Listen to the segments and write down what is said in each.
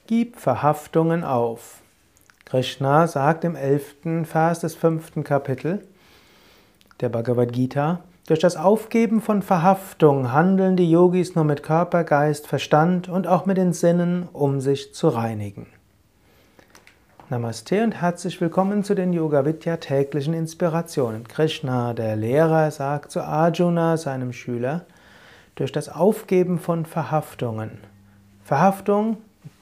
Gib Verhaftungen auf. Krishna sagt im 11. Vers des 5. Kapitel der Bhagavad Gita: Durch das Aufgeben von Verhaftung handeln die Yogis nur mit Körper, Geist, Verstand und auch mit den Sinnen, um sich zu reinigen. Namaste und herzlich willkommen zu den Yoga Vidya täglichen Inspirationen. Krishna, der Lehrer, sagt zu Arjuna, seinem Schüler: Durch das Aufgeben von Verhaftungen. Verhaftung,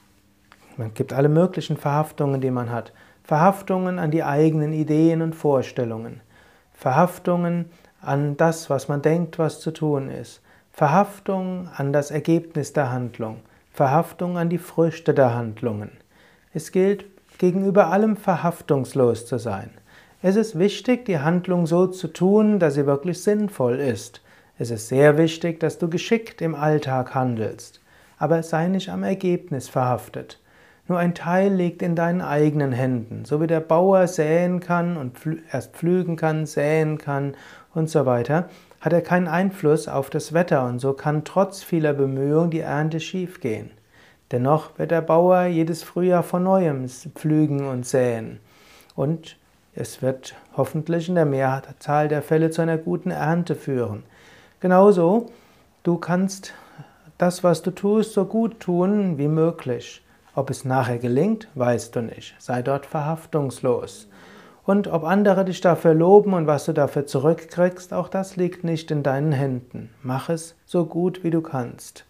man gibt alle möglichen Verhaftungen, die man hat. Verhaftungen an die eigenen Ideen und Vorstellungen. Verhaftungen an das, was man denkt, was zu tun ist. Verhaftung an das Ergebnis der Handlung. Verhaftung an die Früchte der Handlungen. Es gilt, gegenüber allem verhaftungslos zu sein. Es ist wichtig, die Handlung so zu tun, dass sie wirklich sinnvoll ist. Es ist sehr wichtig, dass du geschickt im Alltag handelst. Aber sei nicht am Ergebnis verhaftet. Nur ein Teil liegt in deinen eigenen Händen. So wie der Bauer säen kann und erst pflügen kann, säen kann und so weiter, hat er keinen Einfluss auf das Wetter und so kann trotz vieler Bemühungen die Ernte schiefgehen. Dennoch wird der Bauer jedes Frühjahr von neuem pflügen und säen. Und es wird hoffentlich in der Mehrzahl der Fälle zu einer guten Ernte führen. Genauso, du kannst das, was du tust, so gut tun wie möglich. Ob es nachher gelingt, weißt du nicht. Sei dort verhaftungslos. Und ob andere dich dafür loben und was du dafür zurückkriegst, auch das liegt nicht in deinen Händen. Mach es so gut wie du kannst.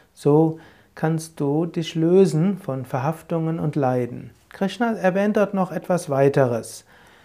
So kannst du dich lösen von Verhaftungen und Leiden. Krishna erwähnt dort noch etwas weiteres.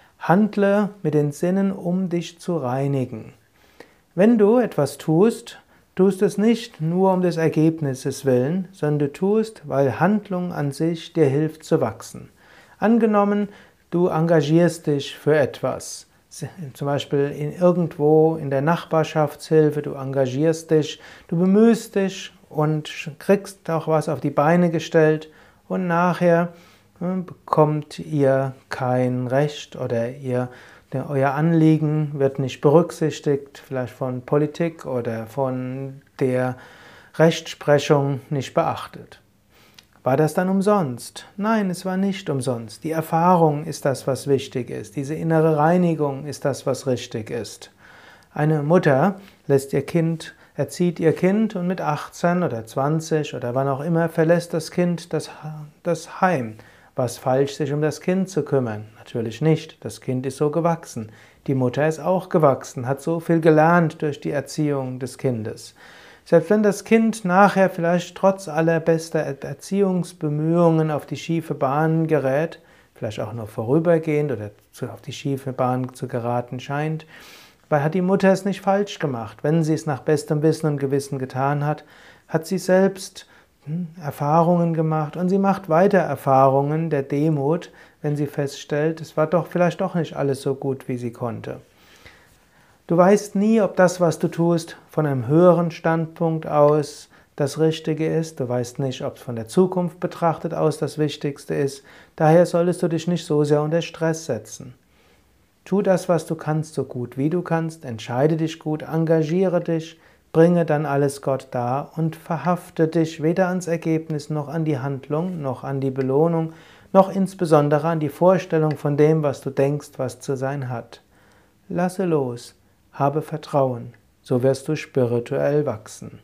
Handle mit den Sinnen, um dich zu reinigen. Wenn du etwas tust, tust es nicht nur um des Ergebnisses willen, sondern du tust, weil Handlung an sich dir hilft zu wachsen. Angenommen, du engagierst dich für etwas, zum Beispiel irgendwo in der Nachbarschaftshilfe, du engagierst dich, du bemühst dich und kriegst auch was auf die Beine gestellt und nachher bekommt ihr kein Recht oder euer Anliegen wird nicht berücksichtigt, vielleicht von Politik oder von der Rechtsprechung nicht beachtet. War das dann umsonst? Nein, es war nicht umsonst. Die Erfahrung ist das, was wichtig ist. Diese innere Reinigung ist das, was richtig ist. Eine Mutter erzieht ihr Kind und mit 18 oder 20 oder wann auch immer verlässt das Kind das Heim. War es falsch, sich um das Kind zu kümmern? Natürlich nicht. Das Kind ist so gewachsen. Die Mutter ist auch gewachsen, hat so viel gelernt durch die Erziehung des Kindes. Selbst wenn das Kind nachher vielleicht trotz aller bester Erziehungsbemühungen auf die schiefe Bahn gerät, vielleicht auch nur vorübergehend oder auf die schiefe Bahn zu geraten scheint, weil hat die Mutter es nicht falsch gemacht. Wenn sie es nach bestem Wissen und Gewissen getan hat, hat sie selbst Erfahrungen gemacht und sie macht weiter Erfahrungen der Demut, wenn sie feststellt, es war doch vielleicht doch nicht alles so gut, wie sie konnte. Du weißt nie, ob das, was du tust, von einem höheren Standpunkt aus das Richtige ist. Du weißt nicht, ob es von der Zukunft betrachtet aus das Wichtigste ist. Daher solltest du dich nicht so sehr unter Stress setzen. Tu das, was du kannst, so gut wie du kannst. Entscheide dich gut, engagiere dich. Bringe dann alles Gott dar und verhafte dich weder ans Ergebnis noch an die Handlung, noch an die Belohnung, noch insbesondere an die Vorstellung von dem, was du denkst, was zu sein hat. Lasse los, habe Vertrauen, so wirst du spirituell wachsen.